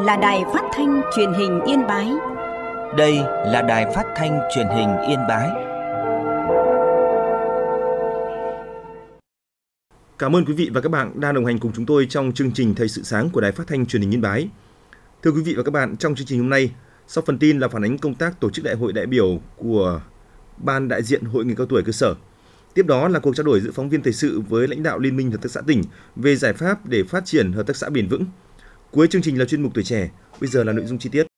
là Đài Phát thanh Truyền hình Yên Bái. Đây là Đài Phát thanh Truyền hình Yên Bái. Cảm ơn quý vị và các bạn đang đồng hành cùng chúng tôi trong chương trình Thời sự sáng của Đài Phát thanh Truyền hình Yên Bái. Thưa quý vị và các bạn, trong chương trình hôm nay, sau phần tin là phản ánh công tác tổ chức đại hội đại biểu của Ban đại diện Hội người cao tuổi cơ sở. Tiếp đó là cuộc trao đổi giữa phóng viên thời sự với lãnh đạo Liên minh Hợp tác xã tỉnh về giải pháp để phát triển hợp tác xã bền vững. Cuối chương trình là chuyên mục Tuổi trẻ, bây giờ là nội dung chi tiết.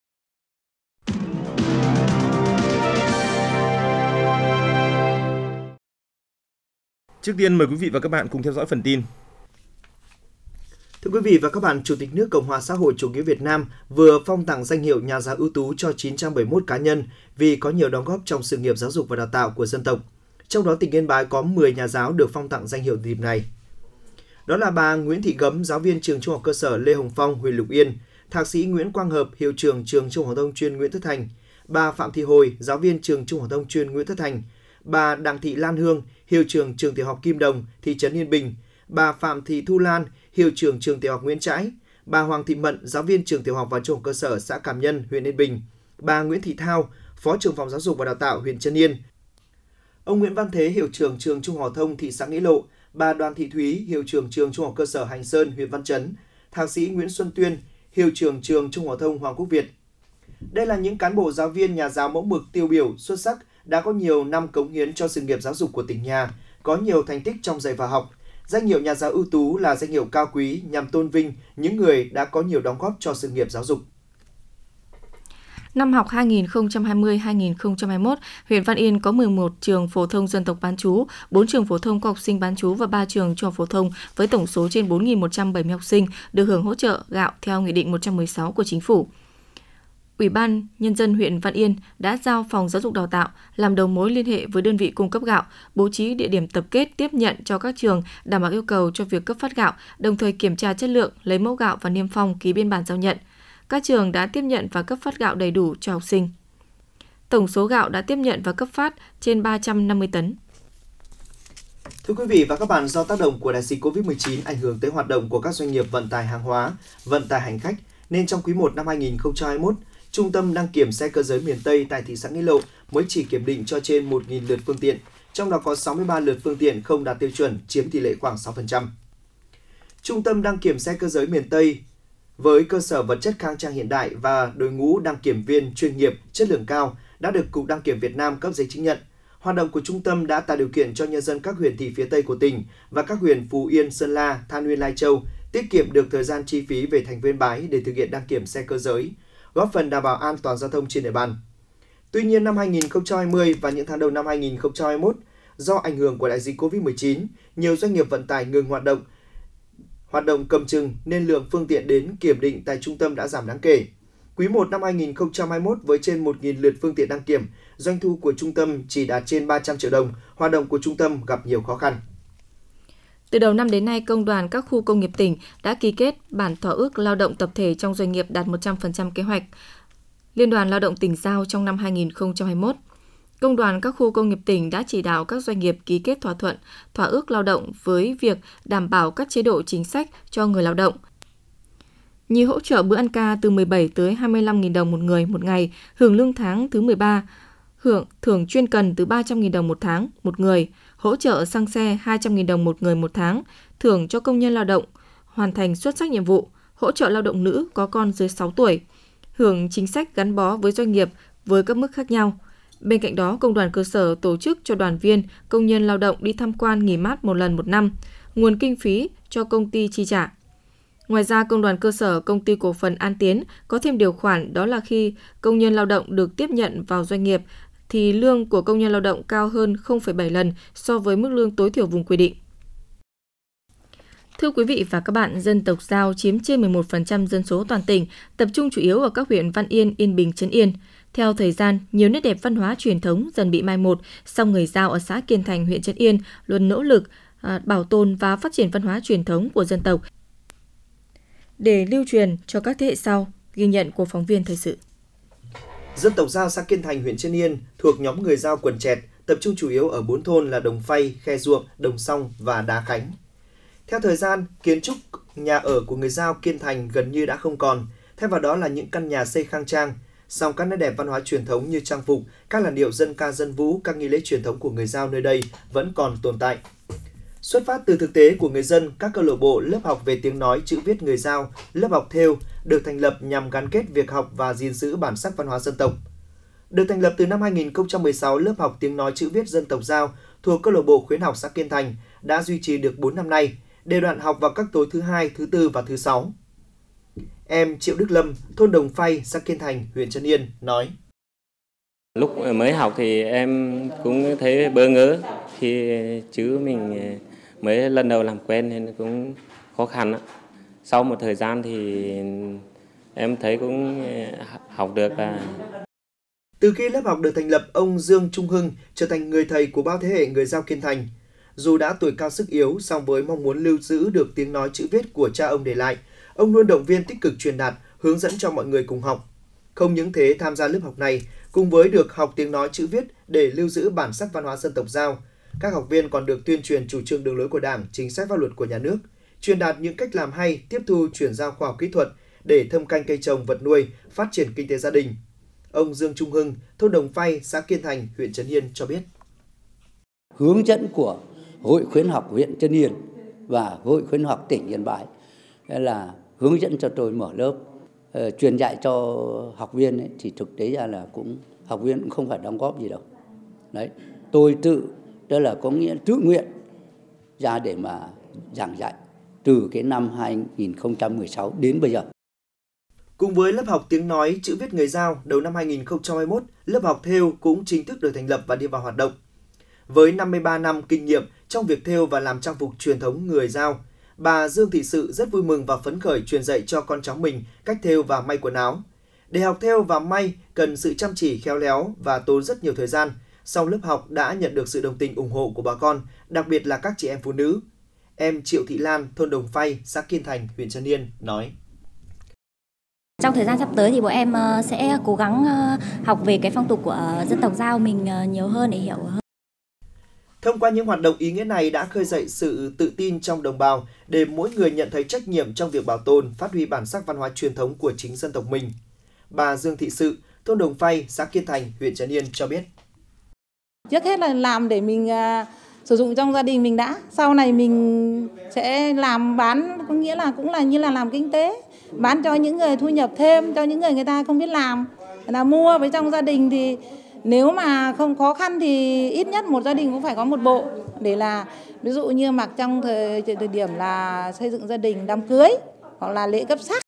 Trước tiên mời quý vị và các bạn cùng theo dõi phần tin. Thưa quý vị và các bạn, Chủ tịch nước Cộng hòa xã hội chủ nghĩa Việt Nam vừa phong tặng danh hiệu nhà giáo ưu tú cho 971 cá nhân vì có nhiều đóng góp trong sự nghiệp giáo dục và đào tạo của dân tộc. Trong đó tỉnh Yên Bái có 10 nhà giáo được phong tặng danh hiệu dịp này. Đó là bà Nguyễn Thị Gấm, giáo viên trường Trung học cơ sở Lê Hồng Phong, huyện Lục Yên, Thạc sĩ Nguyễn Quang Hợp, hiệu trưởng trường Trung học phổ thông chuyên Nguyễn Tất Thành, bà Phạm Thị Hồi, giáo viên trường Trung học phổ thông chuyên Nguyễn Tất Thành, bà Đặng Thị Lan Hương, hiệu trưởng trường tiểu học Kim Đồng, thị trấn Yên Bình, bà Phạm Thị Thu Lan, hiệu trưởng trường tiểu học Nguyễn Trãi, bà Hoàng Thị Mận, giáo viên trường tiểu học và trung học cơ sở xã Cảm Nhân, huyện Yên Bình, bà Nguyễn Thị Thao, phó trưởng phòng giáo dục và đào tạo huyện Trấn Yên, ông Nguyễn Văn Thế, hiệu trưởng trường Trung học phổ thông thị xã Nghĩa Lộ, bà Đoàn Thị Thúy, hiệu trưởng trường Trung học cơ sở Hành Sơn, huyện Văn Chấn, Thạc sĩ Nguyễn Xuân Tuyên, hiệu trưởng trường Trung học phổ thông Hoàng Quốc Việt. Đây là những cán bộ giáo viên nhà giáo mẫu mực tiêu biểu xuất sắc đã có nhiều năm cống hiến cho sự nghiệp giáo dục của tỉnh nhà, có nhiều thành tích trong dạy và học. Danh hiệu nhà giáo ưu tú là danh hiệu cao quý nhằm tôn vinh những người đã có nhiều đóng góp cho sự nghiệp giáo dục. Năm học 2020-2021, huyện Văn Yên có 11 trường phổ thông dân tộc bán trú, 4 trường phổ thông có học sinh bán trú và 3 trường trung học phổ thông với tổng số trên 4.170 học sinh được hưởng hỗ trợ gạo theo Nghị định 116 của Chính phủ. Ủy ban Nhân dân huyện Văn Yên đã giao Phòng Giáo dục Đào tạo làm đầu mối liên hệ với đơn vị cung cấp gạo, bố trí địa điểm tập kết tiếp nhận cho các trường đảm bảo yêu cầu cho việc cấp phát gạo, đồng thời kiểm tra chất lượng, lấy mẫu gạo và niêm phong ký biên bản giao nhận. Các trường đã tiếp nhận và cấp phát gạo đầy đủ cho học sinh. Tổng số gạo đã tiếp nhận và cấp phát trên 350 tấn. Thưa quý vị và các bạn, do tác động của đại dịch COVID-19 ảnh hưởng tới hoạt động của các doanh nghiệp vận tải hàng hóa, vận tải hành khách, nên trong quý 1 năm 2021, Trung tâm đăng kiểm xe cơ giới miền Tây tại thị xã Nghĩa Lộ mới chỉ kiểm định cho trên 1.000 lượt phương tiện, trong đó có 63 lượt phương tiện không đạt tiêu chuẩn, chiếm tỷ lệ khoảng 6%. Trung tâm đăng kiểm xe cơ giới miền Tây với cơ sở vật chất khang trang hiện đại và đội ngũ đăng kiểm viên chuyên nghiệp, chất lượng cao đã được Cục Đăng kiểm Việt Nam cấp giấy chứng nhận. Hoạt động của trung tâm đã tạo điều kiện cho nhân dân các huyện thị phía Tây của tỉnh và các huyện Phú Yên, Sơn La, Than Uyên, Lai Châu tiết kiệm được thời gian chi phí về thành phố Yên Bái để thực hiện đăng kiểm xe cơ giới, góp phần đảm bảo an toàn giao thông trên địa bàn. Tuy nhiên, năm 2020 và những tháng đầu năm 2021, do ảnh hưởng của đại dịch COVID-19, nhiều doanh nghiệp vận tải ngừng hoạt động cầm chừng nên lượng phương tiện đến kiểm định tại trung tâm đã giảm đáng kể. Quý 1 năm 2021 với trên 1.000 lượt phương tiện đăng kiểm, doanh thu của trung tâm chỉ đạt trên 300 triệu đồng, hoạt động của trung tâm gặp nhiều khó khăn. Từ đầu năm đến nay, Công đoàn các khu công nghiệp tỉnh đã ký kết bản thỏa ước lao động tập thể trong doanh nghiệp đạt 100% kế hoạch Liên đoàn Lao động tỉnh giao trong năm 2021. Công đoàn các khu công nghiệp tỉnh đã chỉ đạo các doanh nghiệp ký kết thỏa ước lao động với việc đảm bảo các chế độ chính sách cho người lao động, như hỗ trợ bữa ăn ca từ 17 tới 25.000 đồng một người một ngày, hưởng lương tháng thứ 13, thưởng chuyên cần từ 300.000 đồng một tháng một người, hỗ trợ xăng xe 200.000 đồng một người một tháng, thưởng cho công nhân lao động hoàn thành xuất sắc nhiệm vụ, hỗ trợ lao động nữ có con dưới 6 tuổi, hưởng chính sách gắn bó với doanh nghiệp với các mức khác nhau. Bên cạnh đó, công đoàn cơ sở tổ chức cho đoàn viên, công nhân lao động đi tham quan nghỉ mát một lần một năm, nguồn kinh phí cho công ty chi trả. Ngoài ra, công đoàn cơ sở Công ty Cổ phần An Tiến có thêm điều khoản, đó là khi công nhân lao động được tiếp nhận vào doanh nghiệp thì lương của công nhân lao động cao hơn 0,7 lần so với mức lương tối thiểu vùng quy định. Thưa quý vị và các bạn, dân tộc Dao chiếm trên 11% dân số toàn tỉnh, tập trung chủ yếu ở các huyện Văn Yên, Yên Bình, Trấn Yên. Theo thời gian, nhiều nét đẹp văn hóa truyền thống dần bị mai một, song người Dao ở xã Kiên Thành, huyện Trấn Yên luôn nỗ lực bảo tồn và phát triển văn hóa truyền thống của dân tộc để lưu truyền cho các thế hệ sau, ghi nhận của phóng viên thời sự. Dân tộc Dao xã Kiên Thành, huyện Trấn Yên thuộc nhóm người Dao quần chẹt, tập trung chủ yếu ở 4 thôn là Đồng Phay, Khe Ruộng, Đồng Song và Đá Khánh. Theo thời gian, kiến trúc nhà ở của người Dao Kiên Thành gần như đã không còn. thay vào đó là những căn nhà xây khang trang. Song các nét đẹp văn hóa truyền thống như trang phục, các làn điệu dân ca dân vũ, các nghi lễ truyền thống của người Dao nơi đây vẫn còn tồn tại. Xuất phát từ thực tế của người dân, các câu lạc bộ lớp học về tiếng nói chữ viết người Dao, lớp học thêu được thành lập nhằm gắn kết việc học và gìn giữ bản sắc văn hóa dân tộc. Được thành lập từ năm 2016, lớp học tiếng nói chữ viết dân tộc Dao thuộc câu lạc bộ khuyến học xã Kiên Thành đã duy trì được 4 năm nay, đều đặn học vào các tối thứ Hai, thứ Tư và thứ Sáu. Em Triệu Đức Lâm, thôn Đồng Phay, xã Kiên Thành, huyện Trấn Yên nói: Lúc mới học thì em cũng thấy bỡ ngỡ khi chữ mình mới lần đầu làm quen nên cũng khó khăn. Sau một thời gian thì em thấy cũng học được. Từ khi lớp học được thành lập, ông Dương Trung Hưng trở thành người thầy của bao thế hệ người Dao Kiên Thành. Dù đã tuổi cao sức yếu, song với mong muốn lưu giữ được tiếng nói chữ viết của cha ông để lại, ông luôn động viên tích cực truyền đạt, hướng dẫn cho mọi người cùng học. Không những thế, tham gia lớp học này, cùng với được học tiếng nói chữ viết để lưu giữ bản sắc văn hóa dân tộc Dao, các học viên còn được tuyên truyền chủ trương đường lối của Đảng, chính sách pháp luật của nhà nước, truyền đạt những cách làm hay, tiếp thu chuyển giao khoa học kỹ thuật để thâm canh cây trồng vật nuôi, phát triển kinh tế gia đình. Ông Dương Trung Hưng, thôn Đồng Phay, xã Kiên Thành, huyện Trấn Yên cho biết: Hướng dẫn của Hội khuyến học huyện Trấn Yên và Hội khuyến học tỉnh Yên Bái là hướng dẫn cho tôi mở lớp truyền dạy cho học viên ấy, thì thực tế ra là học viên cũng không phải đóng góp gì đâu. Đấy, tôi đó là có nghĩa tự nguyện ra để mà giảng dạy từ cái năm 2016 đến bây giờ. Cùng với lớp học tiếng nói chữ viết người Dao, đầu năm 2021, lớp học thêu cũng chính thức được thành lập và đi vào hoạt động. Với 53 năm kinh nghiệm trong việc thêu và làm trang phục truyền thống người Dao, bà Dương Thị Sự rất vui mừng và phấn khởi truyền dạy cho con cháu mình cách thêu và may quần áo. Để học thêu và may cần sự chăm chỉ khéo léo và tốn rất nhiều thời gian. Song lớp học đã nhận được sự đồng tình ủng hộ của bà con, đặc biệt là các chị em phụ nữ. Em Triệu Thị Lan, thôn Đồng Phay, xã Kiên Thành, huyện Trấn Yên nói: Trong thời gian sắp tới thì bọn em sẽ cố gắng học về cái phong tục của dân tộc Dao mình nhiều hơn để hiểu hơn. Thông qua những hoạt động ý nghĩa này đã khơi dậy sự tự tin trong đồng bào để mỗi người nhận thấy trách nhiệm trong việc bảo tồn, phát huy bản sắc văn hóa truyền thống của chính dân tộc mình. Bà Dương Thị Sự, thôn Đồng Phay, xã Kiên Thành, huyện Trấn Yên cho biết: Trước hết là làm để mình sử dụng trong gia đình mình đã, sau này mình sẽ làm bán, có nghĩa là cũng là như là làm kinh tế, bán cho những người thu nhập thêm, cho những người ta không biết làm, người ta mua. Với trong gia đình thì nếu mà không khó khăn thì ít nhất một gia đình cũng phải có một bộ để là ví dụ như mặc trong thời điểm là xây dựng gia đình, đám cưới hoặc là lễ cấp sắc.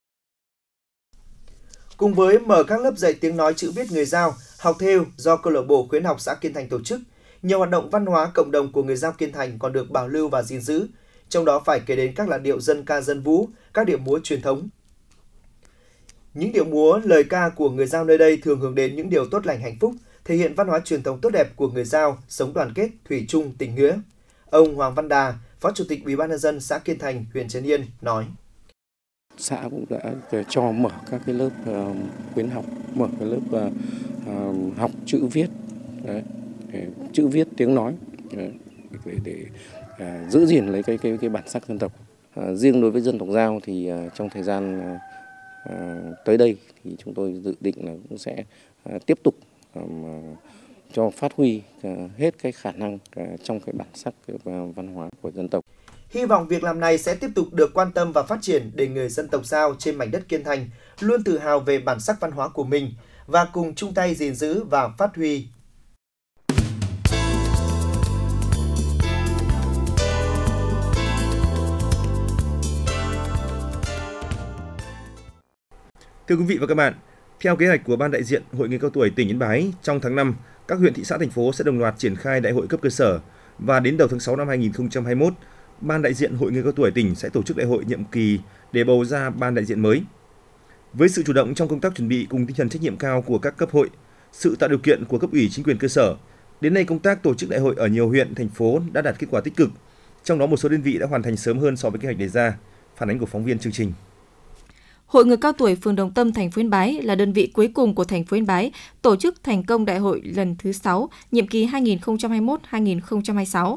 Cùng với mở các lớp dạy tiếng nói chữ viết người Dao, học thêu do câu lạc bộ khuyến học xã Kiên Thành tổ chức, nhiều hoạt động văn hóa cộng đồng của người Dao Kiên Thành còn được bảo lưu và gìn giữ. Trong đó phải kể đến các làn điệu dân ca dân vũ, các điệu múa truyền thống. Những điệu múa, lời ca của người Dao nơi đây thường hướng đến những điều tốt lành hạnh phúc, thể hiện văn hóa truyền thống tốt đẹp của người Dao, sống đoàn kết, thủy chung, tình nghĩa. Ông Hoàng Văn Đà, Phó Chủ tịch Ủy ban nhân dân xã Kiên Thành, huyện Trấn Yên nói: Xã cũng đã cho mở các cái lớp khuyến học, mở cái lớp học chữ viết, chữ viết tiếng nói để giữ gìn lấy cái bản sắc dân tộc. Riêng đối với dân tộc Dao thì trong thời gian tới đây thì chúng tôi dự định là cũng sẽ tiếp tục cho phát huy hết cái khả năng trong cái bản sắc văn hóa của dân tộc. Hy vọng việc làm này sẽ tiếp tục được quan tâm và phát triển để người dân tộc Dao trên mảnh đất Kiên Thành luôn tự hào về bản sắc văn hóa của mình và cùng chung tay gìn giữ và phát huy. Thưa quý vị và các bạn, theo kế hoạch của Ban đại diện Hội người cao tuổi tỉnh Yên Bái, trong tháng 5, các huyện, thị xã, thành phố sẽ đồng loạt triển khai đại hội cấp cơ sở và đến đầu tháng 6 năm 2021, Ban đại diện Hội người cao tuổi tỉnh sẽ tổ chức đại hội nhiệm kỳ để bầu ra ban đại diện mới. Với sự chủ động trong công tác chuẩn bị cùng tinh thần trách nhiệm cao của các cấp hội, sự tạo điều kiện của cấp ủy chính quyền cơ sở, đến nay công tác tổ chức đại hội ở nhiều huyện, thành phố đã đạt kết quả tích cực. Trong đó một số đơn vị đã hoàn thành sớm hơn so với kế hoạch đề ra. Phản ánh của phóng viên chương trình. Hội người cao tuổi phường Đồng Tâm, thành phố Yên Bái là đơn vị cuối cùng của thành phố Yên Bái tổ chức thành công đại hội lần thứ 6, nhiệm kỳ 2021-2026.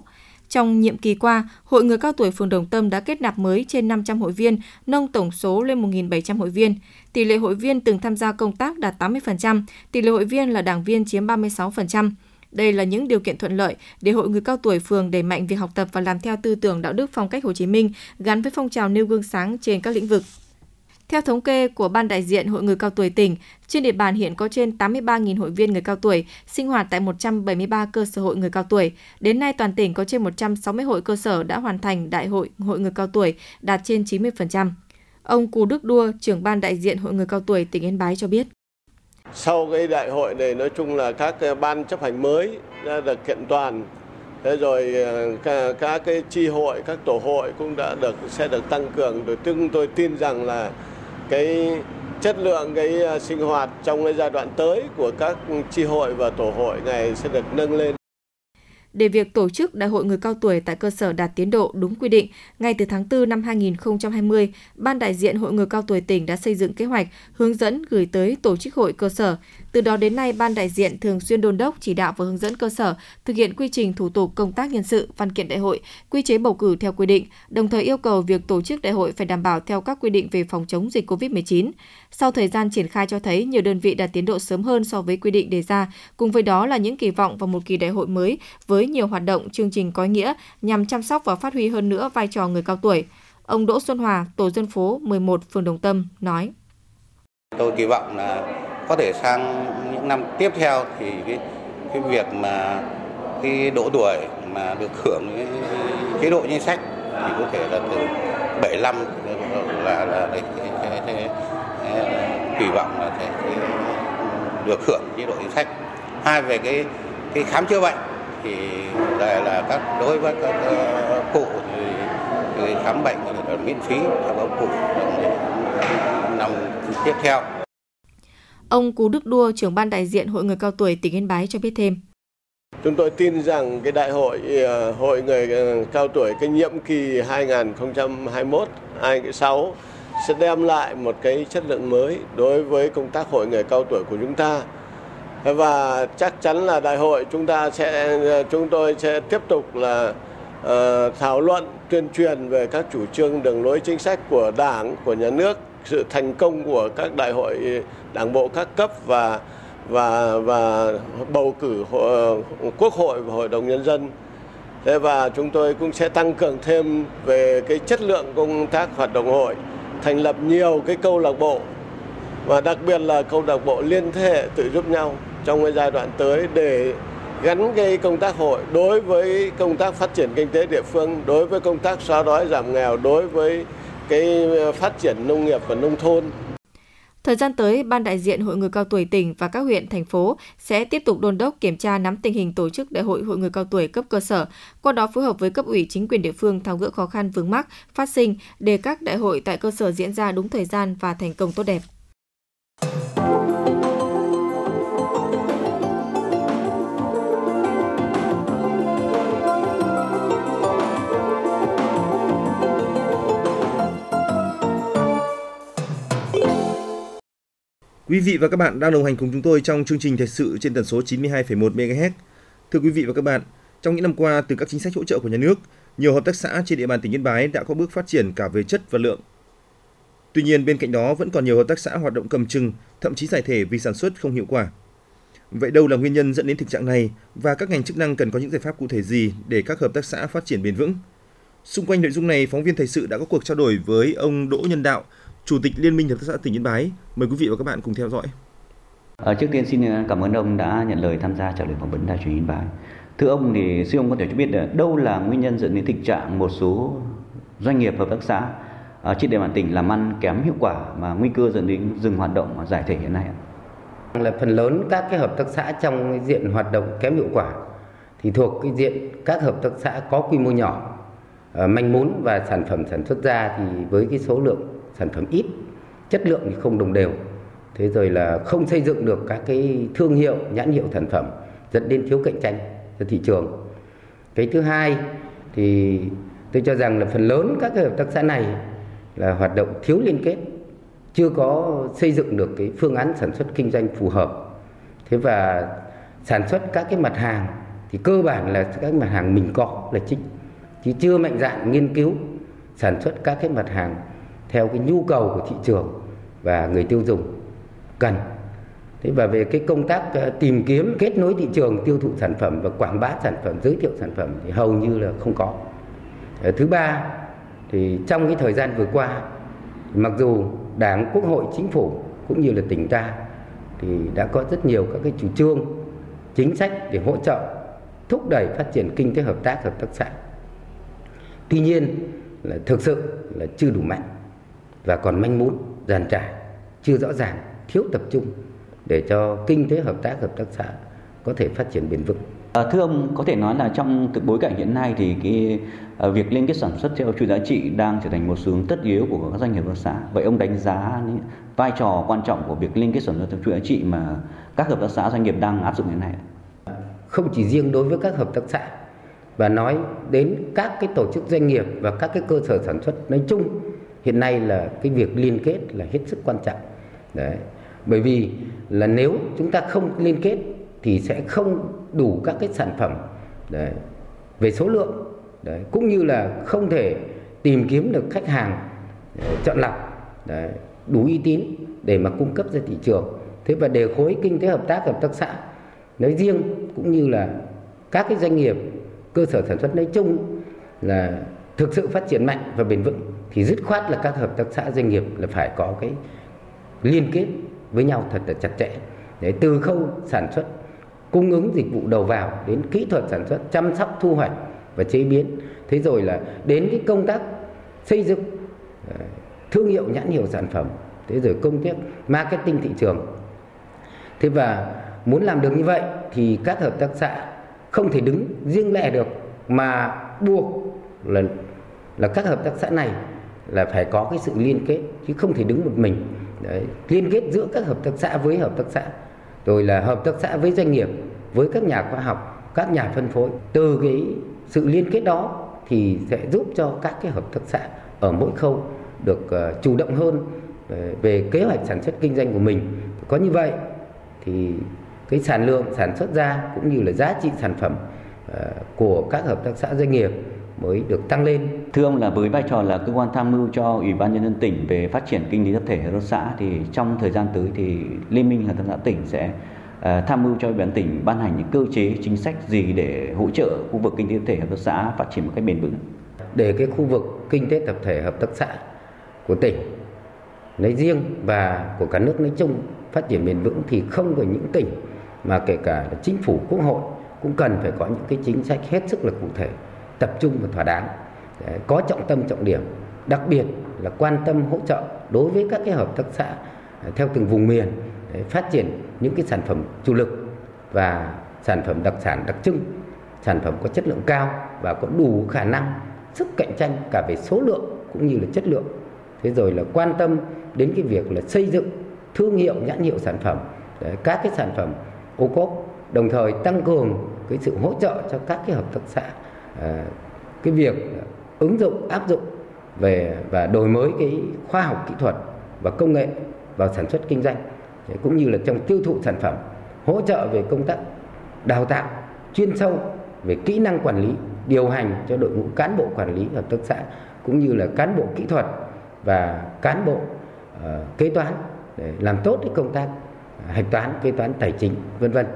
Trong nhiệm kỳ qua, Hội người cao tuổi phường Đồng Tâm đã kết nạp mới trên 500 hội viên, nâng tổng số lên 1.700 hội viên. Tỷ lệ hội viên từng tham gia công tác đạt 80%, tỷ lệ hội viên là đảng viên chiếm 36%. Đây là những điều kiện thuận lợi để Hội người cao tuổi phường đẩy mạnh việc học tập và làm theo tư tưởng đạo đức phong cách Hồ Chí Minh gắn với phong trào nêu gương sáng trên các lĩnh vực. Theo thống kê của Ban đại diện Hội người cao tuổi tỉnh, trên địa bàn hiện có trên 83.000 hội viên người cao tuổi sinh hoạt tại 173 cơ sở hội người cao tuổi. Đến nay toàn tỉnh có trên 160 hội cơ sở đã hoàn thành đại hội hội người cao tuổi, đạt trên 90%. Ông Cù Đức Đua, trưởng Ban đại diện Hội người cao tuổi tỉnh Yên Bái cho biết. Sau cái đại hội này nói chung là các ban chấp hành mới đã được kiện toàn. Thế rồi các cái chi hội, các tổ hội cũng sẽ được tăng cường. Rồi tôi tin rằng là cái chất lượng cái sinh hoạt trong cái giai đoạn tới của các chi hội và tổ hội này sẽ được nâng lên. Để việc tổ chức đại hội người cao tuổi tại cơ sở đạt tiến độ đúng quy định, ngay từ tháng 4 năm 2020, Ban đại diện Hội người cao tuổi tỉnh đã xây dựng kế hoạch, hướng dẫn gửi tới tổ chức hội cơ sở. Từ đó đến nay, Ban đại diện thường xuyên đôn đốc, chỉ đạo và hướng dẫn cơ sở thực hiện quy trình thủ tục công tác nhân sự, văn kiện đại hội, quy chế bầu cử theo quy định, đồng thời yêu cầu việc tổ chức đại hội phải đảm bảo theo các quy định về phòng chống dịch COVID-19. Sau thời gian triển khai cho thấy nhiều đơn vị đạt tiến độ sớm hơn so với quy định đề ra, cùng với đó là những kỳ vọng vào một kỳ đại hội mới với nhiều hoạt động, chương trình có ý nghĩa nhằm chăm sóc và phát huy hơn nữa vai trò người cao tuổi. Ông Đỗ Xuân Hòa, tổ dân phố 11 phường Đồng Tâm nói: Tôi kỳ vọng là có thể sang những năm tiếp theo thì cái việc mà cái độ tuổi mà được hưởng cái chế độ chính sách thì có thể là từ 75 là kỳ vọng là sẽ được hưởng chế độ chính sách. Hai về cái khám chữa bệnh thì là đối với các cụ thì khám bệnh là miễn phí cho các cụ trong năm tiếp theo. Ông Cú Đức Đua, trưởng Ban đại diện Hội người cao tuổi tỉnh Yên Bái cho biết thêm. Chúng tôi tin rằng cái đại hội Hội người cao tuổi cái nhiệm kỳ 2021-2026 sẽ đem lại một cái chất lượng mới đối với công tác hội người cao tuổi của chúng ta. Và chắc chắn là đại hội chúng tôi sẽ tiếp tục là thảo luận, tuyên truyền về các chủ trương, đường lối chính sách của Đảng, của nhà nước, sự thành công của các đại hội đảng bộ các cấp và bầu cử Quốc hội và Hội đồng Nhân dân. Thế và chúng tôi cũng sẽ tăng cường thêm về cái chất lượng công tác hoạt động hội, thành lập nhiều cái câu lạc bộ và đặc biệt là câu lạc bộ liên thế hệ tự giúp nhau trong cái giai đoạn tới để gắn cái công tác hội đối với công tác phát triển kinh tế địa phương, đối với công tác xóa đói giảm nghèo, đối với cái phát triển nông nghiệp và nông thôn. Thời gian tới, Ban đại diện Hội người cao tuổi tỉnh và các huyện, thành phố sẽ tiếp tục đôn đốc kiểm tra nắm tình hình tổ chức đại hội Hội người cao tuổi cấp cơ sở, qua đó phối hợp với cấp ủy chính quyền địa phương tháo gỡ khó khăn vướng mắc phát sinh để các đại hội tại cơ sở diễn ra đúng thời gian và thành công tốt đẹp. Quý vị và các bạn đang đồng hành cùng chúng tôi trong chương trình thời sự trên tần số 92,1 MHz. Thưa quý vị và các bạn, trong những năm qua, từ các chính sách hỗ trợ của nhà nước, nhiều hợp tác xã trên địa bàn tỉnh Yên Bái đã có bước phát triển cả về chất và lượng. Tuy nhiên, bên cạnh đó vẫn còn nhiều hợp tác xã hoạt động cầm chừng, thậm chí giải thể vì sản xuất không hiệu quả. Vậy đâu là nguyên nhân dẫn đến thực trạng này và các ngành chức năng cần có những giải pháp cụ thể gì để các hợp tác xã phát triển bền vững? Xung quanh nội dung này, phóng viên thời sự đã có cuộc trao đổi với ông Đỗ Nhân Đạo, Chủ tịch Liên minh Hợp tác xã tỉnh Yên Bái. Mời quý vị và các bạn cùng theo dõi. Trước tiên xin cảm ơn ông đã nhận lời tham gia trả lời phỏng vấn Đài truyền hình Yên Bái. Thưa ông, thì xin ông có thể cho biết đâu là nguyên nhân dẫn đến tình trạng một số doanh nghiệp hợp tác xã trên địa bàn tỉnh làm ăn kém hiệu quả mà nguy cơ dẫn đến dừng hoạt động giải thể hiện nay ạ? Là phần lớn các cái hợp tác xã trong diện hoạt động kém hiệu quả thì thuộc cái diện các hợp tác xã có quy mô nhỏ, manh mún và sản phẩm sản xuất ra thì với cái số lượng sản phẩm ít, chất lượng thì không đồng đều. Thế rồi là không xây dựng được các cái thương hiệu, nhãn hiệu sản phẩm, dẫn đến thiếu cạnh tranh cho thị trường. Cái thứ hai thì tôi cho rằng là phần lớn các cái hợp tác xã này là hoạt động thiếu liên kết, chưa có xây dựng được cái phương án sản xuất kinh doanh phù hợp. Thế và sản xuất các cái mặt hàng thì cơ bản là các mặt hàng mình có là chính. chứ chưa mạnh dạn nghiên cứu sản xuất các cái mặt hàng theo cái nhu cầu của thị trường và người tiêu dùng cần. Thế và về cái công tác tìm kiếm kết nối thị trường, tiêu thụ sản phẩm và quảng bá sản phẩm, giới thiệu sản phẩm thì hầu như là không có. Thứ ba thì trong cái thời gian vừa qua, mặc dù Đảng, Quốc hội, Chính phủ cũng như là tỉnh ta thì đã có rất nhiều các cái chủ trương, chính sách để hỗ trợ, thúc đẩy phát triển kinh tế hợp tác xã. Tuy nhiên là thực sự là chưa đủ mạnh và còn manh mún, dàn trải, chưa rõ ràng, thiếu tập trung để cho kinh tế hợp tác xã có thể phát triển bền vững. Thưa ông, có thể nói là trong bối cảnh hiện nay thì cái việc liên kết sản xuất theo chuỗi giá trị đang trở thành một xu hướng tất yếu của các doanh nghiệp hợp tác xã. Vậy ông đánh giá vai trò quan trọng của việc liên kết sản xuất theo chuỗi giá trị mà các hợp tác xã doanh nghiệp đang áp dụng hiện nay? Không chỉ riêng đối với các hợp tác xã, và nói đến các cái tổ chức doanh nghiệp và các cái cơ sở sản xuất nói chung, hiện nay là cái việc liên kết là hết sức quan trọng. Đấy. Bởi vì là nếu chúng ta không liên kết thì sẽ không đủ các cái sản phẩm đấy, về số lượng đấy, cũng như là không thể tìm kiếm được khách hàng chọn lọc đấy, đủ uy tín để mà cung cấp ra thị trường. Thế và để khối kinh tế hợp tác xã nói riêng cũng như là các cái doanh nghiệp cơ sở sản xuất nói chung là thực sự phát triển mạnh và bền vững thì dứt khoát là các hợp tác xã doanh nghiệp là phải có cái liên kết với nhau thật là chặt chẽ. Để từ khâu sản xuất, cung ứng dịch vụ đầu vào đến kỹ thuật sản xuất, chăm sóc, thu hoạch và chế biến. Thế rồi là đến cái công tác xây dựng thương hiệu, nhãn hiệu sản phẩm, thế rồi công tác marketing thị trường. Thế và muốn làm được như vậy thì các hợp tác xã không thể đứng riêng lẻ được, mà buộc là các hợp tác xã này là phải có cái sự liên kết chứ không thể đứng một mình. Đấy, liên kết giữa các hợp tác xã với hợp tác xã, rồi là hợp tác xã với doanh nghiệp, với các nhà khoa học, các nhà phân phối. Từ cái sự liên kết đó thì sẽ giúp cho các cái hợp tác xã ở mỗi khâu được chủ động hơn về kế hoạch sản xuất kinh doanh của mình. Có như vậy thì cái sản lượng sản xuất ra cũng như là giá trị sản phẩm của các hợp tác xã doanh nghiệp mới được tăng lên. Thưa ông, là với vai trò là cơ quan tham mưu cho Ủy ban Nhân dân tỉnh về phát triển kinh tế tập thể hợp tác xã thì trong thời gian tới thì Liên minh Hợp tác xã tỉnh sẽ tham mưu cho Ủy ban tỉnh ban hành những cơ chế chính sách gì để hỗ trợ khu vực kinh tế tập thể hợp tác xã phát triển một cách bền vững? Để cái khu vực kinh tế tập thể hợp tác xã của tỉnh nói riêng và của cả nước nói chung phát triển bền vững thì không có những tỉnh mà kể cả là chính phủ, quốc hội cũng cần phải có những cái chính sách hết sức là cụ thể, tập trung và thỏa đáng, có trọng tâm trọng điểm, đặc biệt là quan tâm hỗ trợ đối với các cái hợp tác xã theo từng vùng miền để phát triển những cái sản phẩm chủ lực và sản phẩm đặc sản đặc trưng, sản phẩm có chất lượng cao và có đủ khả năng sức cạnh tranh cả về số lượng cũng như là chất lượng. Thế rồi là quan tâm đến cái việc là xây dựng thương hiệu, nhãn hiệu sản phẩm, các cái sản phẩm ô cốp, đồng thời tăng cường cái sự hỗ trợ cho các cái hợp tác xã cái việc ứng dụng, áp dụng về và đổi mới cái khoa học kỹ thuật và công nghệ vào sản xuất kinh doanh, cũng như là trong tiêu thụ sản phẩm, hỗ trợ về công tác đào tạo chuyên sâu về kỹ năng quản lý, điều hành cho đội ngũ cán bộ quản lý hợp tác xã cũng như là cán bộ kỹ thuật và cán bộ kế toán để làm tốt cái công tác hạch toán, kế toán, tài chính, vân vân.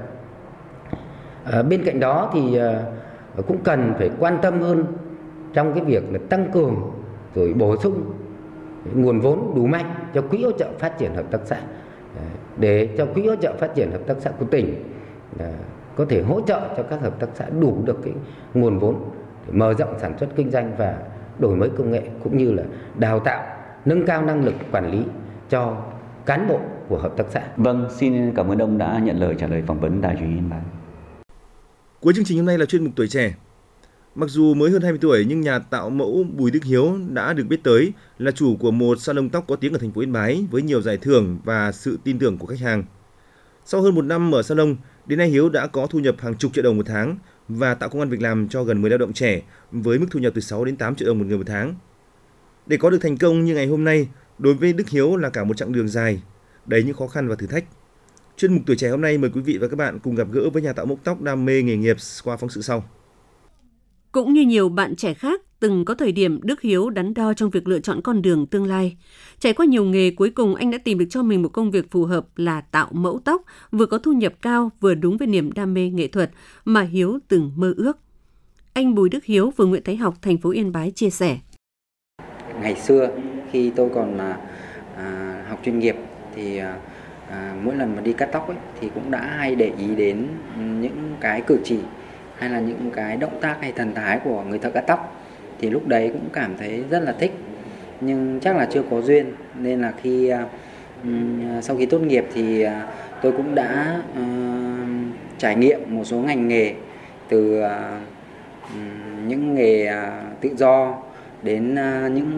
Bên cạnh đó thì cũng cần phải quan tâm hơn trong cái việc là tăng cường rồi bổ sung nguồn vốn đủ mạnh cho quỹ hỗ trợ phát triển hợp tác xã, để cho quỹ hỗ trợ phát triển hợp tác xã của tỉnh có thể hỗ trợ cho các hợp tác xã đủ được cái nguồn vốn để mở rộng sản xuất kinh doanh và đổi mới công nghệ, cũng như là đào tạo, nâng cao năng lực quản lý cho cán bộ của hợp tác xã. Vâng, xin cảm ơn ông đã nhận lời trả lời phỏng vấn Đài Truyền hình Yên Bái. Cuối chương trình hôm nay là chuyên mục Tuổi Trẻ. Mặc dù mới hơn 20 tuổi nhưng nhà tạo mẫu Bùi Đức Hiếu đã được biết tới là chủ của một salon tóc có tiếng ở thành phố Yên Bái với nhiều giải thưởng và sự tin tưởng của khách hàng. Sau hơn 1 năm mở salon, đến nay Hiếu đã có thu nhập hàng chục triệu đồng một tháng và tạo công ăn việc làm cho gần 10 lao động trẻ với mức thu nhập từ 6 đến 8 triệu đồng một người một tháng. Để có được thành công như ngày hôm nay, đối với Đức Hiếu là cả một chặng đường dài, đầy những khó khăn và thử thách. Chuyên mục Tuổi Trẻ hôm nay mời quý vị và các bạn cùng gặp gỡ với nhà tạo mẫu tóc đam mê nghề nghiệp qua phóng sự sau. Cũng như nhiều bạn trẻ khác, từng có thời điểm Đức Hiếu đắn đo trong việc lựa chọn con đường tương lai. Trải qua nhiều nghề, cuối cùng anh đã tìm được cho mình một công việc phù hợp là tạo mẫu tóc, vừa có thu nhập cao, vừa đúng với niềm đam mê nghệ thuật mà Hiếu từng mơ ước. Anh Bùi Đức Hiếu, phường Nguyễn Thái Học, thành phố Yên Bái chia sẻ. Ngày xưa, khi tôi còn học chuyên nghiệp, thì mỗi lần mà đi cắt tóc ấy, thì cũng đã hay để ý đến những cái cử chỉ hay là những cái động tác hay thần thái của người thợ cắt tóc. Thì lúc đấy cũng cảm thấy rất là thích, nhưng chắc là chưa có duyên, nên là khi sau khi tốt nghiệp thì tôi cũng đã trải nghiệm một số ngành nghề, từ những nghề tự do đến những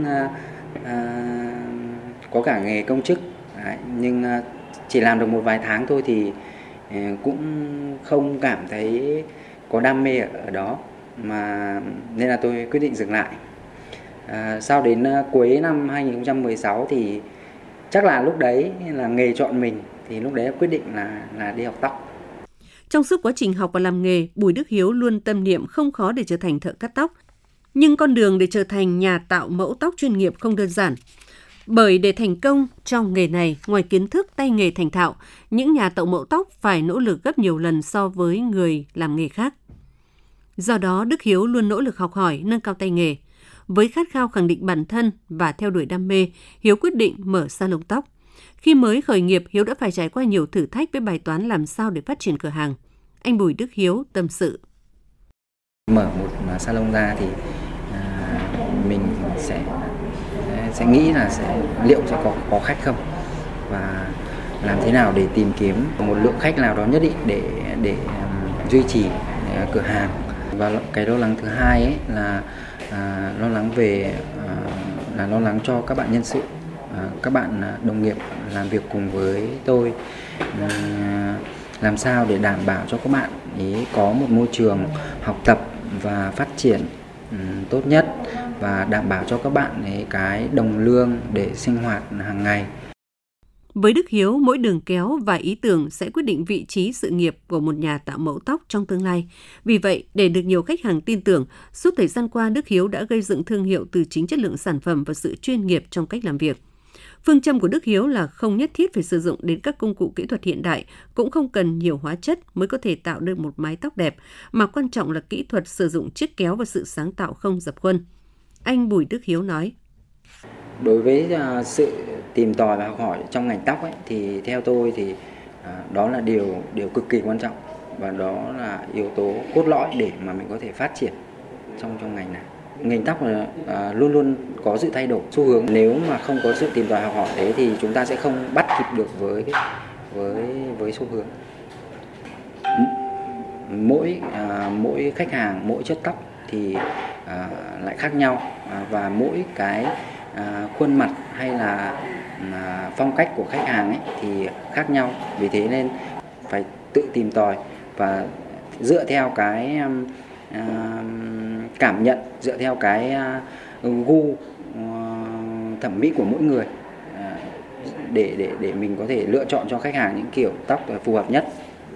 có cả nghề công chức. Đấy, nhưng chỉ làm được một vài tháng thôi thì cũng không cảm thấy có đam mê ở đó, mà nên là tôi quyết định dừng lại. Sau đến cuối năm 2016 thì chắc là lúc đấy là nghề chọn mình, thì lúc đấy quyết định là đi học tóc. Trong suốt quá trình học và làm nghề, Bùi Đức Hiếu luôn tâm niệm không khó để trở thành thợ cắt tóc. Nhưng con đường để trở thành nhà tạo mẫu tóc chuyên nghiệp không đơn giản. Bởi để thành công trong nghề này, ngoài kiến thức tay nghề thành thạo, những nhà tạo mẫu tóc phải nỗ lực gấp nhiều lần so với người làm nghề khác. Do đó, Đức Hiếu luôn nỗ lực học hỏi, nâng cao tay nghề. Với khát khao khẳng định bản thân và theo đuổi đam mê, Hiếu quyết định mở salon tóc. Khi mới khởi nghiệp, Hiếu đã phải trải qua nhiều thử thách với bài toán làm sao để phát triển cửa hàng. Anh Bùi Đức Hiếu tâm sự. Mở một salon ra thì mình sẽ nghĩ là liệu sẽ có khách không, và làm thế nào để tìm kiếm một lượng khách nào đó nhất định để duy trì cửa hàng. Và cái lo lắng thứ hai ấy là lo lắng lo lắng cho các bạn nhân sự, các bạn đồng nghiệp làm việc cùng với tôi, làm sao để đảm bảo cho các bạn ấy có một môi trường học tập và phát triển tốt nhất, và đảm bảo cho các bạn ấy cái đồng lương để sinh hoạt hàng ngày. Với Đức Hiếu, mỗi đường kéo và ý tưởng sẽ quyết định vị trí sự nghiệp của một nhà tạo mẫu tóc trong tương lai. Vì vậy, để được nhiều khách hàng tin tưởng, suốt thời gian qua Đức Hiếu đã gây dựng thương hiệu từ chính chất lượng sản phẩm và sự chuyên nghiệp trong cách làm việc. Phương châm của Đức Hiếu là không nhất thiết phải sử dụng đến các công cụ kỹ thuật hiện đại, cũng không cần nhiều hóa chất mới có thể tạo được một mái tóc đẹp, mà quan trọng là kỹ thuật sử dụng chiếc kéo và sự sáng tạo không dập khuôn. Anh Bùi Đức Hiếu nói. Đối với sự tìm tòi và học hỏi trong ngành tóc ấy, thì theo tôi thì đó là điều cực kỳ quan trọng, và đó là yếu tố cốt lõi để mà mình có thể phát triển trong ngành này. Ngành tóc luôn luôn có sự thay đổi, xu hướng. Nếu mà không có sự tìm tòi học hỏi đấy thì chúng ta sẽ không bắt kịp được với xu hướng. Mỗi khách hàng, mỗi chất tóc thì lại khác nhau, và mỗi cái khuôn mặt hay là phong cách của khách hàng ấy thì khác nhau. Vì thế nên phải tự tìm tòi và dựa theo cái cảm nhận, dựa theo cái gu thẩm mỹ của mỗi người, để mình có thể lựa chọn cho khách hàng những kiểu tóc phù hợp nhất.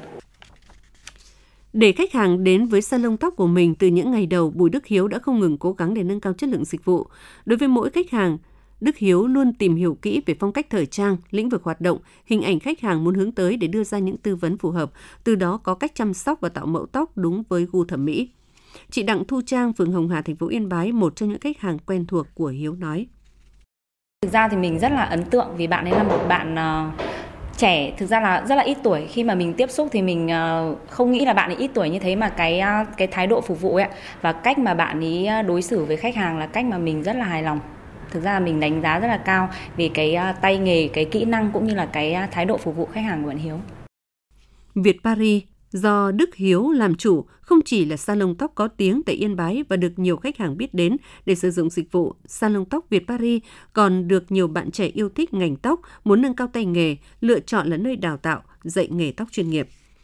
Để khách hàng đến với salon tóc của mình từ những ngày đầu, Bùi Đức Hiếu đã không ngừng cố gắng để nâng cao chất lượng dịch vụ. Đối với mỗi khách hàng, Đức Hiếu luôn tìm hiểu kỹ về phong cách thời trang, lĩnh vực hoạt động, hình ảnh khách hàng muốn hướng tới để đưa ra những tư vấn phù hợp, từ đó có cách chăm sóc và tạo mẫu tóc đúng với gu thẩm mỹ. Chị Đặng Thu Trang, phường Hồng Hà, thành phố Yên Bái, một trong những khách hàng quen thuộc của Hiếu nói. Thực ra thì mình rất là ấn tượng vì bạn ấy là một bạn trẻ, thực ra là rất là ít tuổi. Khi mà mình tiếp xúc thì mình không nghĩ là bạn ấy ít tuổi như thế, mà cái thái độ phục vụ ấy và cách mà bạn ấy đối xử với khách hàng là cách mà mình rất là hài lòng. Thực ra là mình đánh giá rất là cao về cái tay nghề, cái kỹ năng cũng như là cái thái độ phục vụ khách hàng của bạn Hiếu. Việt Paris do Đức Hiếu làm chủ không chỉ là salon tóc có tiếng tại Yên Bái và được nhiều khách hàng biết đến để sử dụng dịch vụ, salon tóc Việt Paris còn được nhiều bạn trẻ yêu thích ngành tóc, muốn nâng cao tay nghề, lựa chọn là nơi đào tạo, dạy nghề tóc chuyên nghiệp.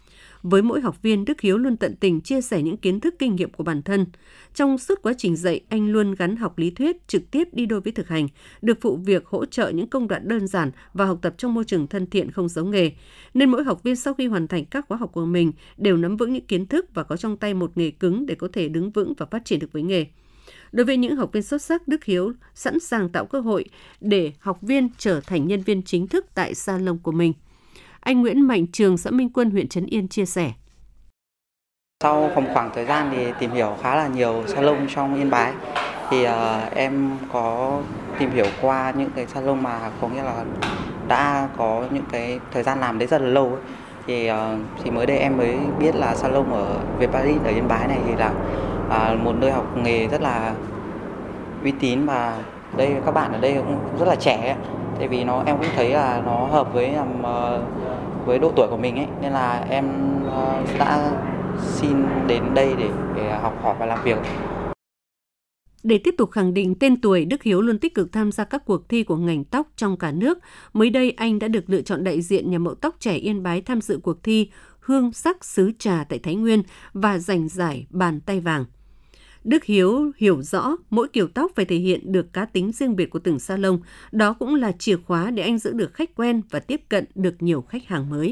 Với mỗi học viên, Đức Hiếu luôn tận tình chia sẻ những kiến thức kinh nghiệm của bản thân. Trong suốt quá trình dạy, anh luôn gắn học lý thuyết trực tiếp đi đôi với thực hành, được phụ việc hỗ trợ những công đoạn đơn giản và học tập trong môi trường thân thiện không giấu nghề. Nên mỗi học viên sau khi hoàn thành các khóa học của mình đều nắm vững những kiến thức và có trong tay một nghề cứng để có thể đứng vững và phát triển được với nghề. Đối với những học viên xuất sắc, Đức Hiếu sẵn sàng tạo cơ hội để học viên trở thành nhân viên chính thức tại salon của mình. Anh Nguyễn Mạnh Trường, xã Minh Quân, huyện Trấn Yên chia sẻ. Sau một khoảng thời gian thì tìm hiểu khá là nhiều salon trong Yên Bái, thì em có tìm hiểu qua những cái salon mà có nghĩa là đã có những cái thời gian làm đấy rất là lâu ấy. Thì mới đây em mới biết là salon ở Việt Paris ở Yên Bái này thì là một nơi học nghề rất là uy tín, và đây các bạn ở đây cũng rất là trẻ ấy. Tại vì em cũng thấy là nó hợp với độ tuổi của mình ấy, nên là em đã xin đến đây để học hỏi và làm việc. Để tiếp tục khẳng định tên tuổi, Đức Hiếu luôn tích cực tham gia các cuộc thi của ngành tóc trong cả nước. Mới đây, anh đã được lựa chọn đại diện nhà mẫu tóc trẻ Yên Bái tham dự cuộc thi Hương sắc xứ Trà tại Thái Nguyên và giành giải Bàn tay vàng. Đức Hiếu hiểu rõ mỗi kiểu tóc phải thể hiện được cá tính riêng biệt của từng salon. Đó cũng là chìa khóa để anh giữ được khách quen và tiếp cận được nhiều khách hàng mới.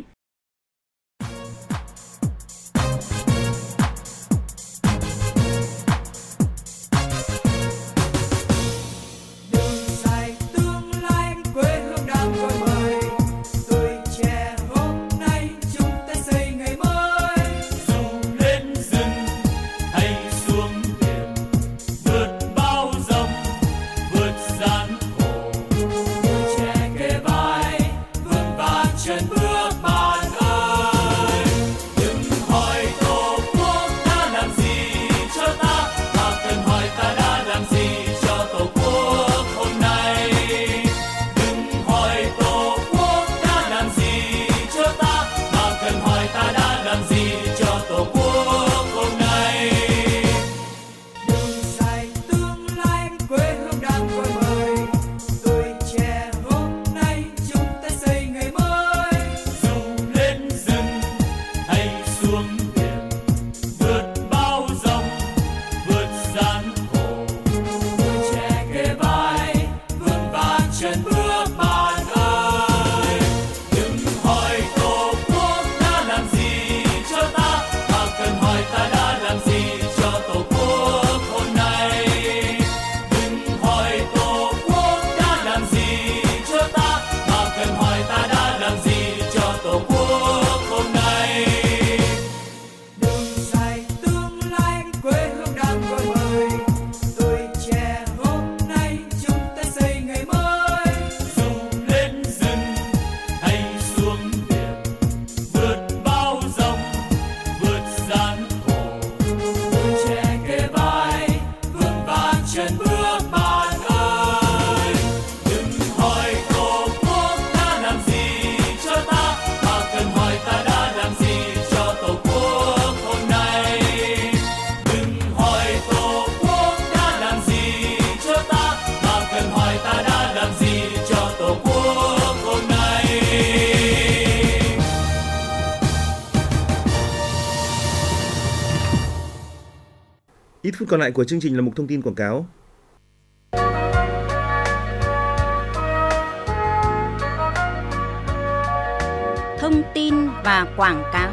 Ít phút còn lại của chương trình là mục thông tin quảng cáo. Thông tin và quảng cáo.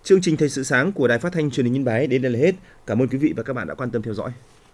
Chương trình Thời sự sáng của Đài Phát thanh Truyền hình Yên Bái đến đây là hết. Cảm ơn quý vị và các bạn đã quan tâm theo dõi.